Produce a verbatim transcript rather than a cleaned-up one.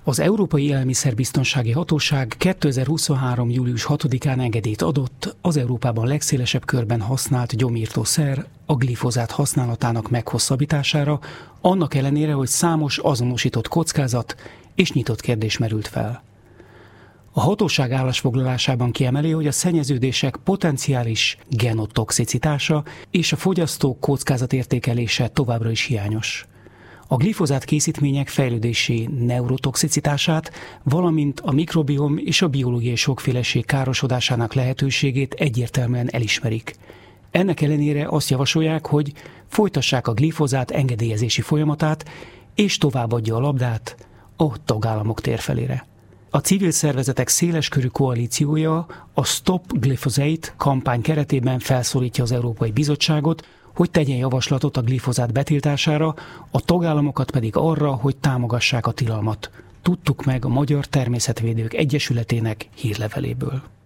Az Európai Élelmiszerbiztonsági Hatóság kétezer-huszonhárom. július hatodikán engedélyt adott az Európában legszélesebb körben használt gyomírtószer, a glifozát használatának meghosszabbítására, annak ellenére, hogy számos azonosított kockázat és nyitott kérdés merült fel. A hatóság állásfoglalásában kiemeli, hogy a szennyeződések potenciális genotoxicitása és a fogyasztók kockázatértékelése továbbra is hiányos. A glifozát készítmények fejlődési neurotoxicitását, valamint a mikrobiom és a biológiai sokféleség károsodásának lehetőségét egyértelműen elismerik. Ennek ellenére azt javasolják, hogy folytassák a glifozát engedélyezési folyamatát, és továbbadja a labdát a tagállamok térfelére. A civil szervezetek széleskörű koalíciója a Stop Glyphosate kampány keretében felszólítja az Európai Bizottságot, hogy tegyen javaslatot a glifozát betiltására, a tagállamokat pedig arra, hogy támogassák a tilalmat. Tudtuk meg a Magyar Természetvédők Egyesületének hírleveléből.